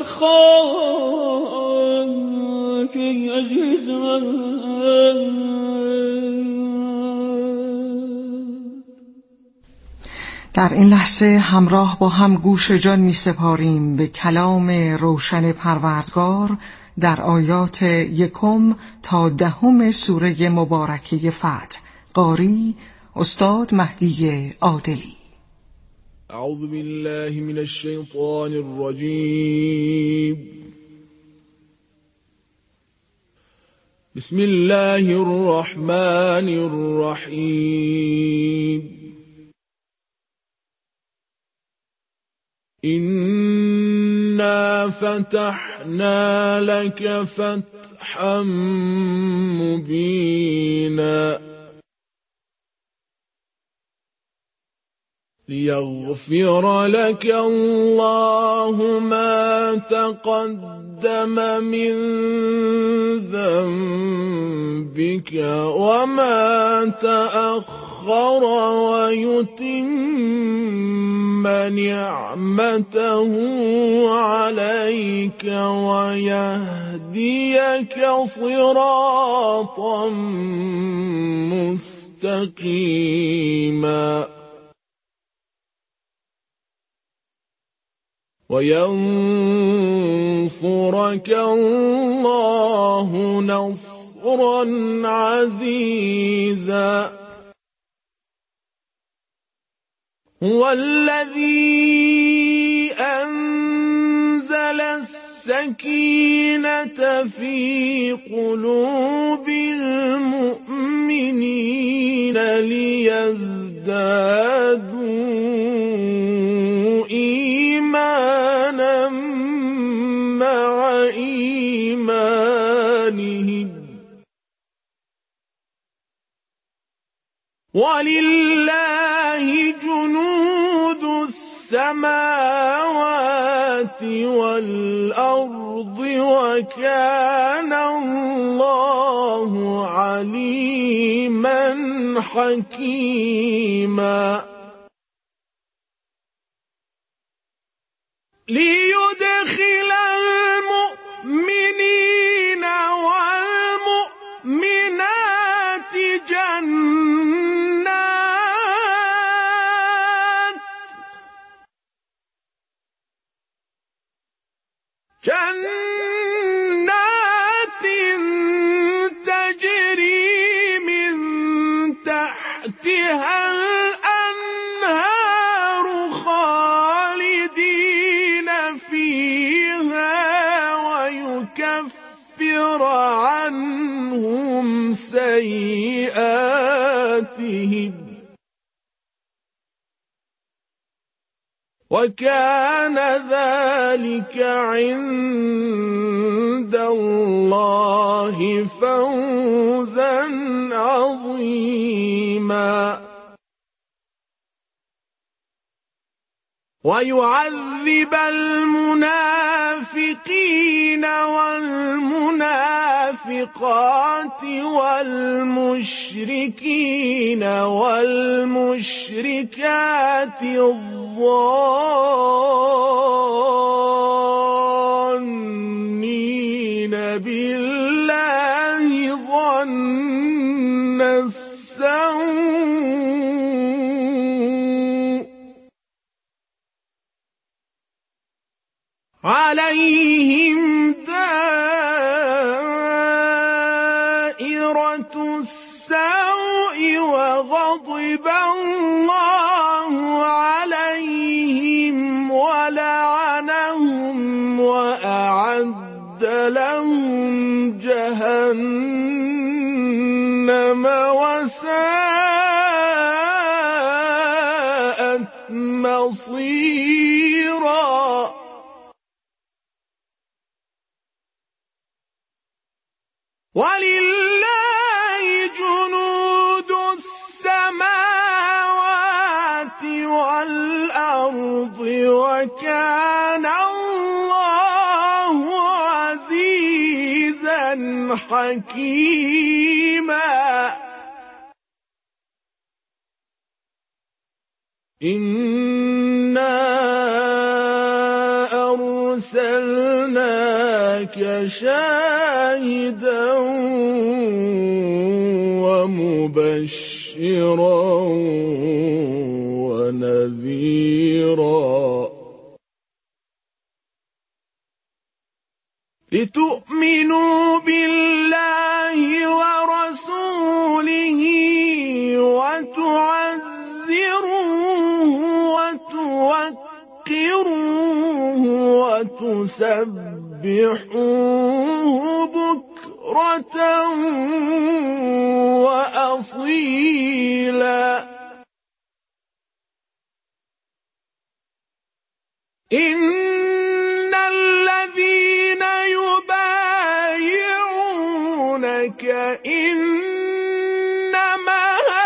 خاک عزیز من. در این لحظه همراه با هم گوش جان می سپاریم به کلام روشن پروردگار در آیات 1 تا 10 سوره مبارکه فتح. قاری استاد مهدی عادلی. اعوذ بالله من الشیطان الرجیم. بسم الله الرحمن الرحیم. إنا فتحنا لك فتحا مبينا ليغفر لك الله ما تقدم من ذنبك وما تأخر ويتم نعمته عليك ويهديك صراطا مستقيما وينصرك الله نصرا عزيزا هو الذي أنزل السكينة في قلوب المؤمنين ليزدادوا إيمانا مع إيمانهم ولله جنود السماوات والأرض وكان الله عليما حكيما ليدخل المؤمنين والمؤمنات جنات تجري من تحتها الأنهار خالدين فيها ويكفر عنهم سيئاتهم وكان ذلك عند الله فوزا عظيما ويعذب المنافقين والمنافقات والمشركين والمشركات الظانين بالله ظن السوء عليهم دائرة السوء وغضب الله عليهم ولعنهم وأعد لهم جهنم وساءت مصيرا ولله جنود السماوات والأرض وكان الله عزيزا حكيما إنا أرسلنا أرسلناك شاهدا ومبشرا ونذيرا لتؤمنوا بالله ورسوله وتعزروه وتوقروه وتسبحوه بكرة وأصيلا إن الذين يبايعونك إنما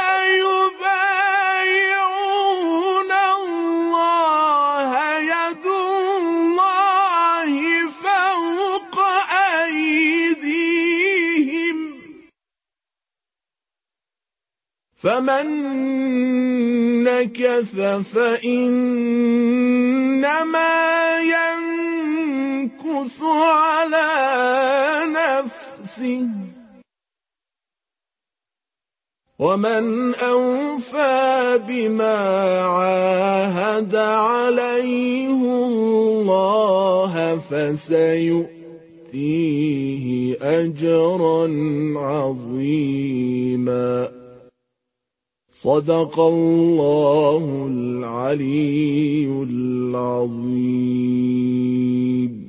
يبايعون الله يد الله فوق أيديهم فمن نكث فإنما ينكث على نفسه ومن أوفى بما عاهد عليه الله فسيؤتيه أجرا عظيما صدق الله العلي العظيم.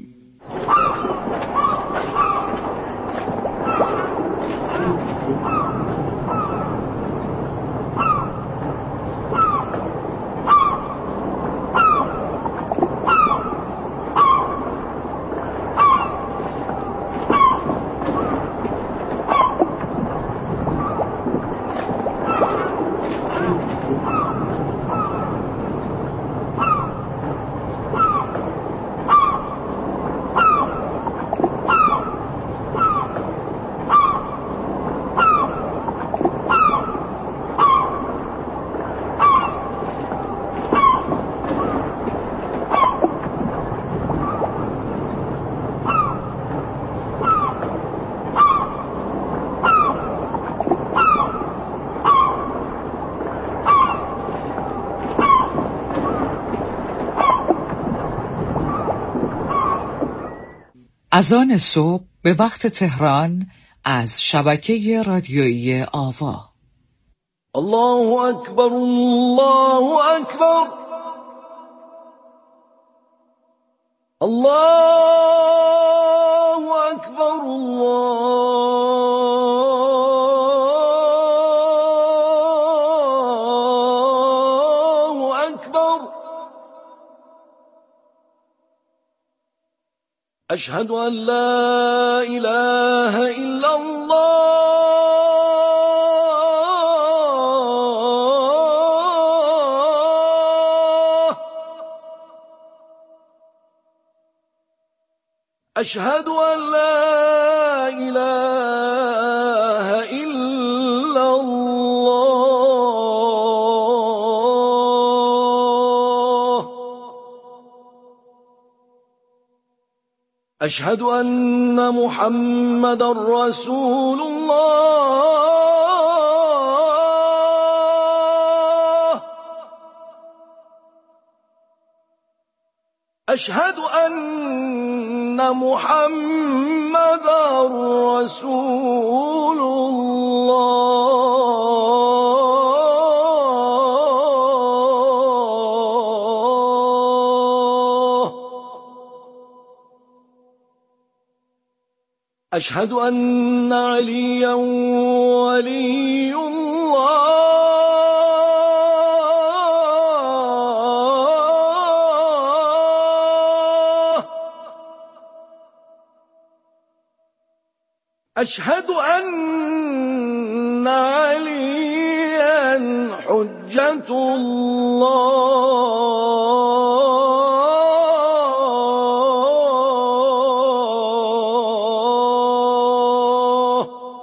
اذان صبح به وقت تهران از شبکه رادیویی آوا. الله اکبر الله اکبر الله اکبر الله اکبر اشهد ان لا اله الا الله اشهد ان لا اله الا الله أشهد أن محمدا رسول الله أشهد أن محمدا رسول الله أشهد أن عليا ولي الله أشهد أن عليا حجة الله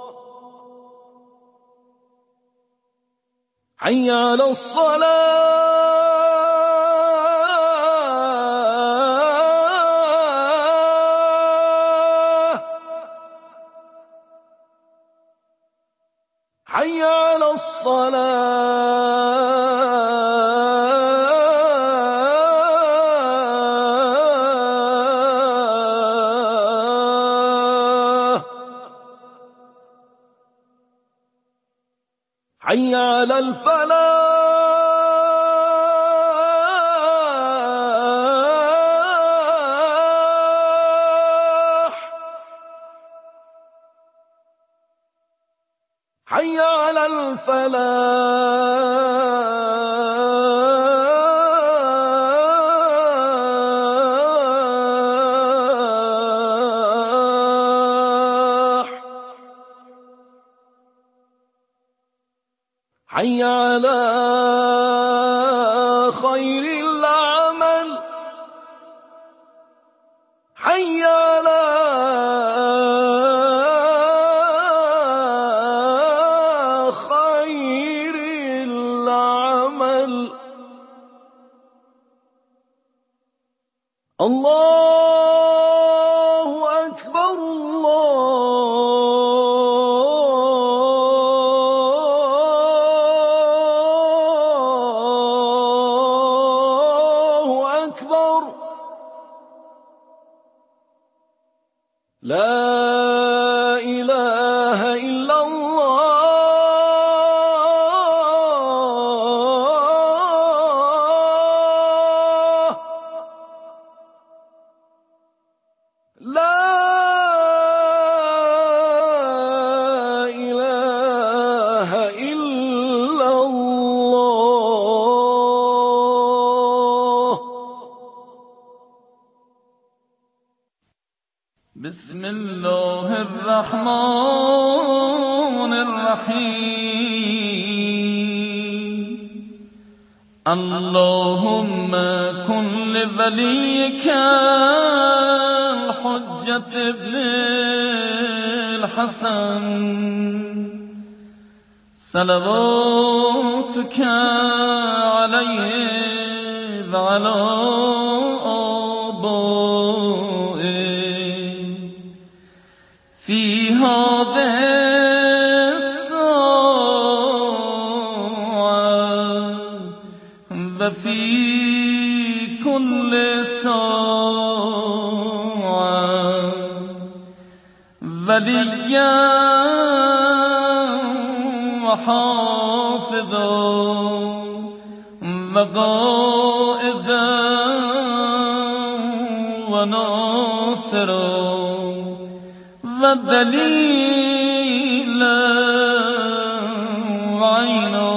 حي على الصلاة حي على الفلاح حي على الفلاح حي على خير العمل حي على خير العمل الله أكبر الله أكبر لا إله إلا الله لا إله إلا الله. بسم الله الرحمن الرحيم. اللهم كن لوليك الحجة ابن الحسن صلواتك عليه وعلى آبائه في هذه الساعة وفي كل ساعة وليا وحافظا وقائدا وناصرا ودليلا وعينا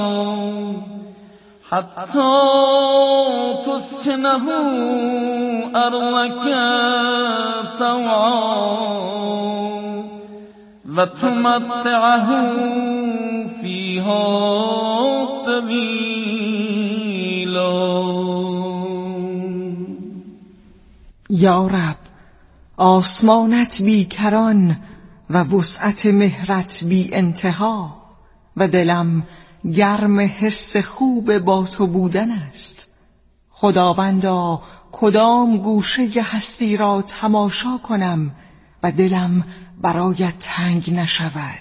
حتى تسكنه أرضك طوعا وتمتعه فيها طويلا. یا رب، آسمانت بیکران و وسعت مهرت بی انتها و دلم گرم حس خوب با تو بودن است. خداوندا کدام گوشه هستی را تماشا کنم و دلم برایت تنگ نشود.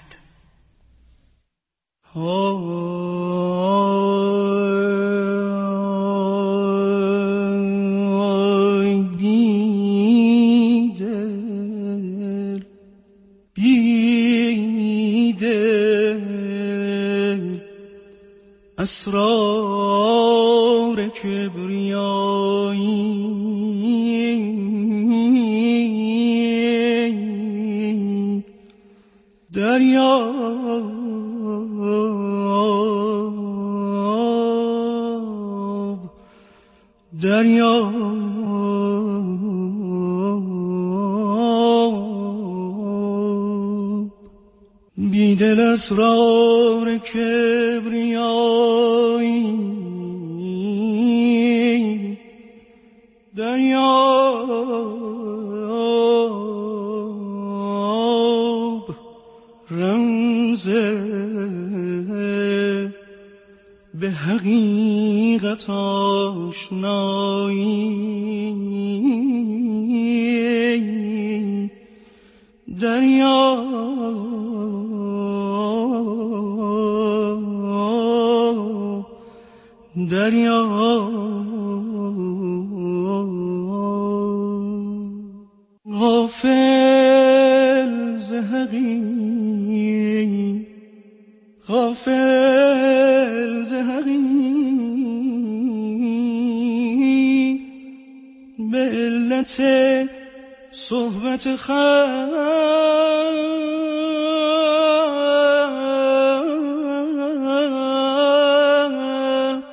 بیدل اسرار کبریایی دریاب بیدل اسرار کبریایی دریاب رمز به حقیقت آشنایی غافل ز حقیقت غافل علت صحبت خلق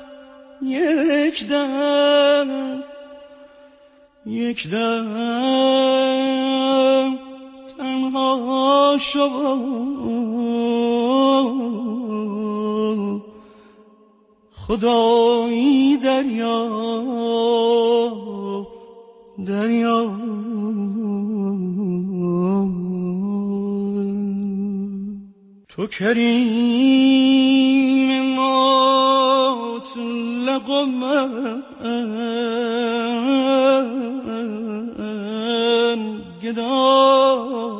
یک دم تنها شد خدایی دریا تو کریم مطلق و من گدا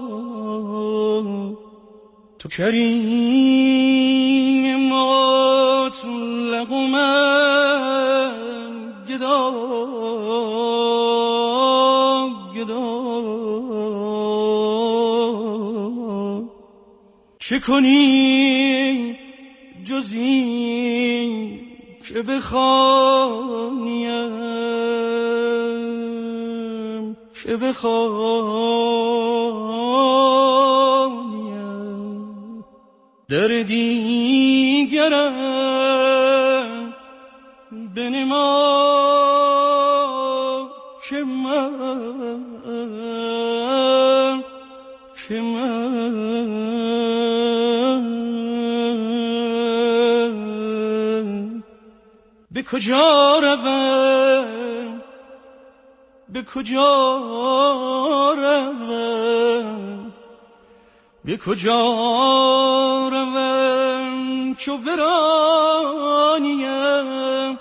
تو کریم مطلق و من گدا چه کنی جز این که بخوانیم در دیگرم بنما که من به کجا روم به کجا روم چو برانیم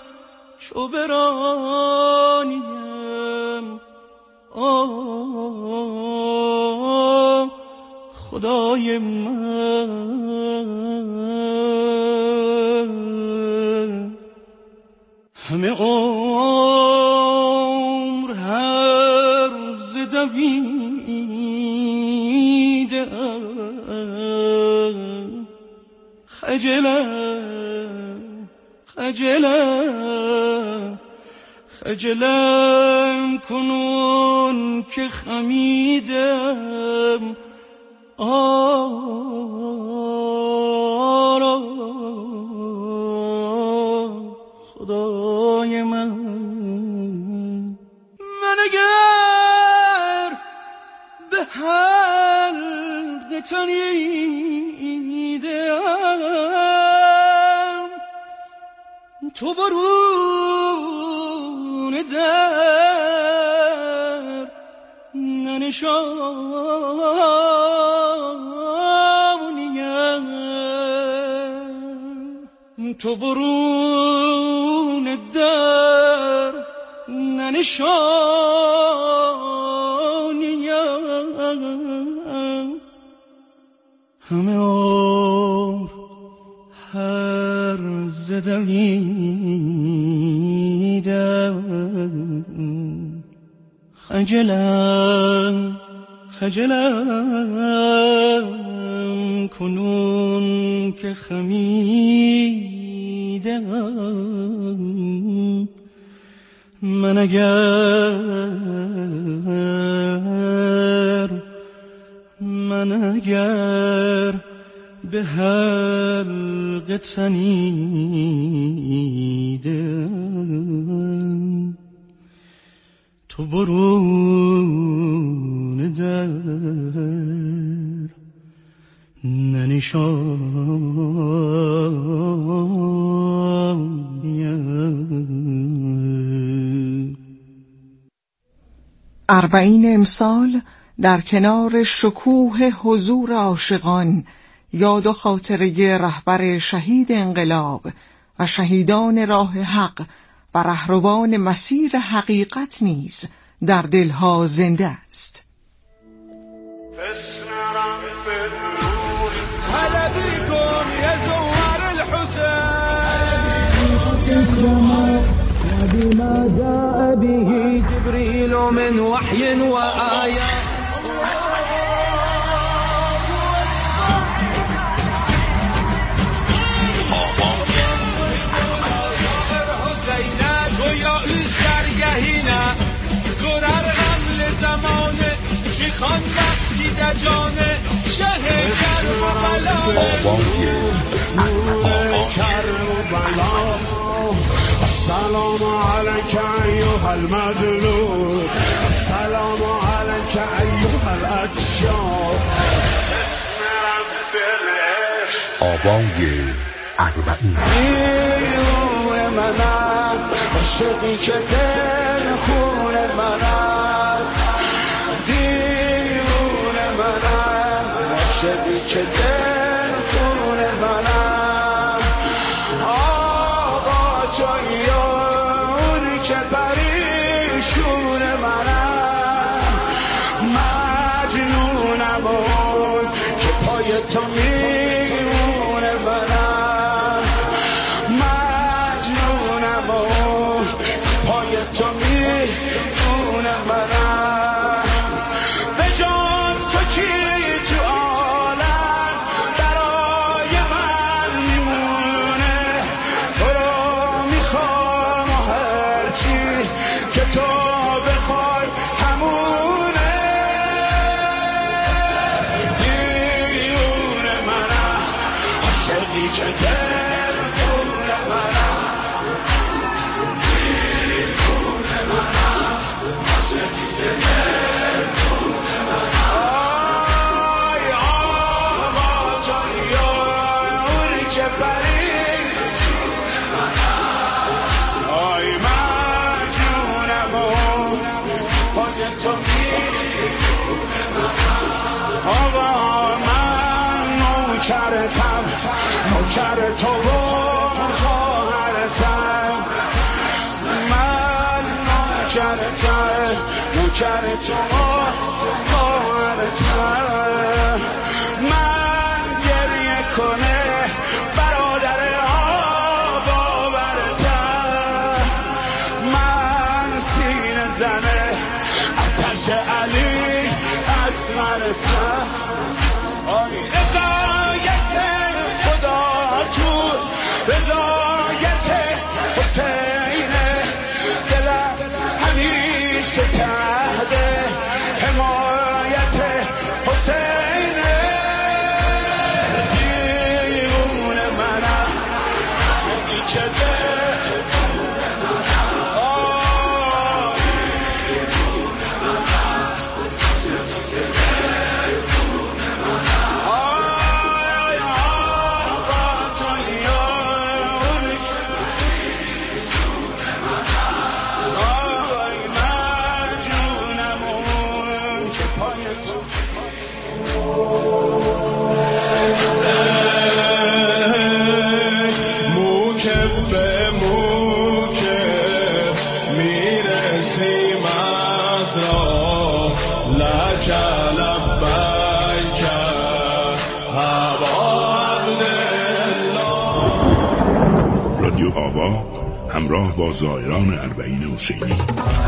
خدای من همه عمر هرز دویدم خجلم کنون که خمیدم خدای من اگر به حلق تنیدم تو برون در ننشانیم تو برون در ننشانیم همه عمر هرز دویدم خجلم کنون که خمیدم من اگر به حلق تنیدم تو برون در ننشانیم. 40 امسال در کنار شکوه حضور عاشقان یاد و خاطره رهبر شهید انقلاب و شهیدان راه حق و رهروان مسیر حقیقت نیز در دلها زنده است. هلا بكم يا زوار الحسين بما جاء به جبريل من وحي وآيات حسینه تو یا ایسترگهینه گرر غم جان شه کربلا سلام علیک ایها المظلوم سلام علیک ایها العطشان آوای اربعین دیوونه منم عاشقی که دل خون منم دیوونه منم عاشقی که دل خون منم آقا تویی اونی که پریشون منم مجنونم اون که پای تو میمونه منم مجنونم اون پای تو میمونه منم به جان تو کی تو عالم برای من میمونه تو رو میخوام و هرچی که تو بخوای همونه دیونه منم عاشقی که دل خون منم دیونه منم عاشقی که دل خون منم آی آقا تویی اونی که پریشون منم آی مجنونم اون پای تو میمونه منم آقا من نوکرتم نوکر تو و خواهرتم من نوکرتم نوکر تو و خواهرتم من گریه کنه برادر آبا برتم من سینه زنه آتش علی اصغرتم آی رضایت خدا تو رضایت حسینه دلم همیشه تحت حمایت حسینه دیوونه منم عاشقی که دل آه آی آقا تویی اونی آی مجنونم اون که پای تو موکب به موکب میرسیم از راه لک لبیک رادیو آوا همراه با زائران اربعین حسینی.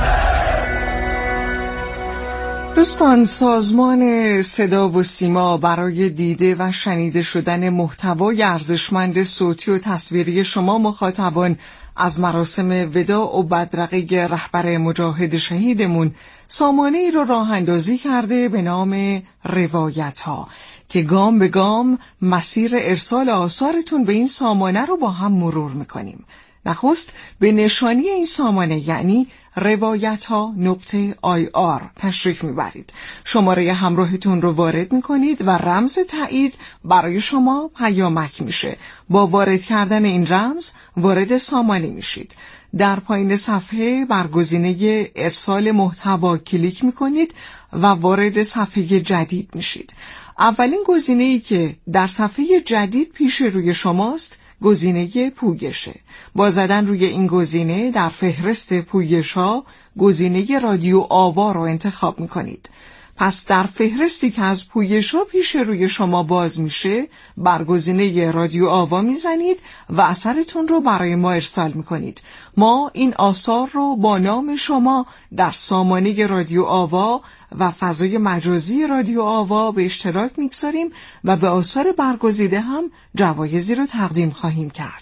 دوستان، سازمان صدا و سیما برای دیده و شنیده شدن محتوای ارزشمند صوتی و تصویری شما مخاطبان از مراسم وداع و بدرقه رهبر مجاهد شهیدمون سامانه ای رو راه اندازی کرده به نام روایت ها که گام به گام مسیر ارسال آثارتون به این سامانه رو با هم مرور میکنیم. نخست به نشانی این سامانه یعنی روایتها.ir تشریف میبرید. شماره همراهتون رو وارد میکنید و رمز تایید برای شما پیامک میشه. با وارد کردن این رمز وارد سامانه میشید. در پایین صفحه بر گزینه ارسال محتوا کلیک میکنید و وارد صفحه جدید میشید. اولین گزینه‌ای که در صفحه جدید پیش روی شماست گزینه پویشه. با زدن روی این گزینه در فهرست پویش‌ها گزینه رادیو آوا رو انتخاب می‌کنید. پس در فهرستی که از پویش‌ها پیش روی شما باز میشه بر گزینه رادیو آوا میزنید و اثرتون رو برای ما ارسال می‌کنید. ما این آثار رو با نام شما در سامانه رادیو آوا و فضای مجازی رادیو آوا به اشتراک میگذاریم و به آثار برگزیده هم جوایزی رو تقدیم خواهیم کرد.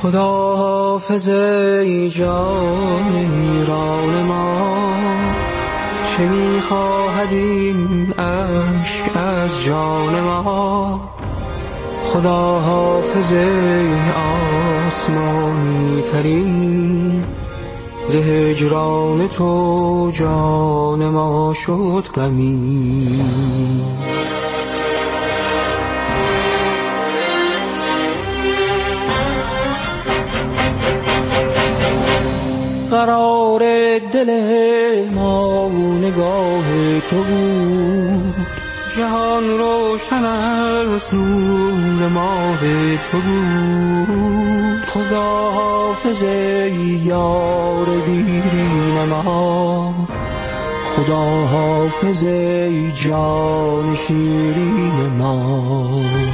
خدا حافظ ای جان ایران ما، چه می‌خواهد این اشک از جان ما. خدا حافظ ای آسمانی ترین، ز هجران تو جان ما شد غمین. قرار دل ما نگاه تو بود، جهان روشن از نور ماه تو بود. خدا حافظ ای یار دیرین ما، خدا حافظ ای جان شیرین ما.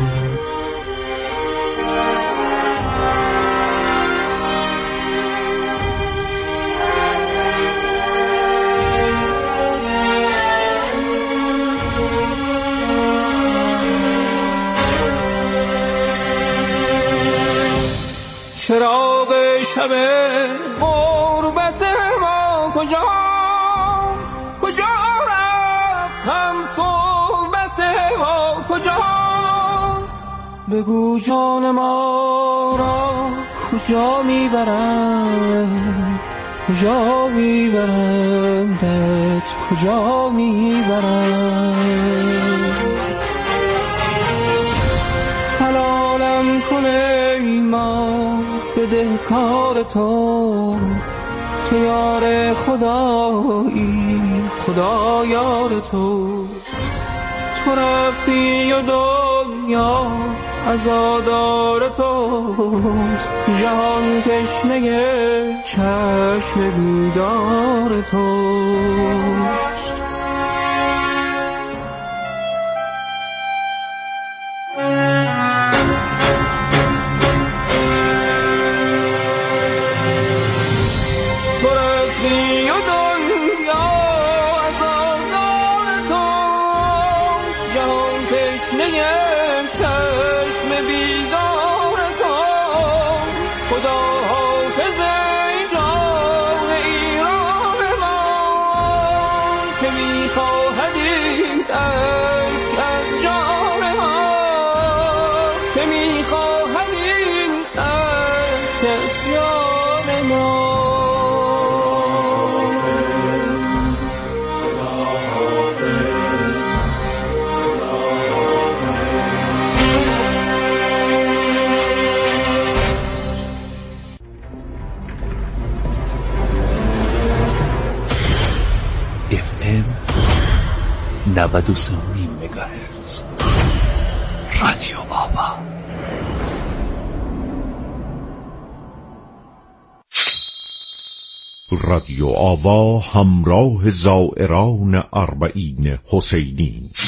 چراغ شب غربت ما کجاست؟ کجا رفت هم صحبت ما کجاست؟ بگو جان ما را کجا میبرند، کجا میبرند، کجا میبرند؟ حلالم کنه ما بدهکار تو، تو یار خدایی، خدا یار تو. تو رفتی و دنیا عزادار توست، جهان تشنه چشم بیدار توست. FM 93 مگاهرتز رادیو آوا. رادیو آوا همراه زائران اربعین حسینی.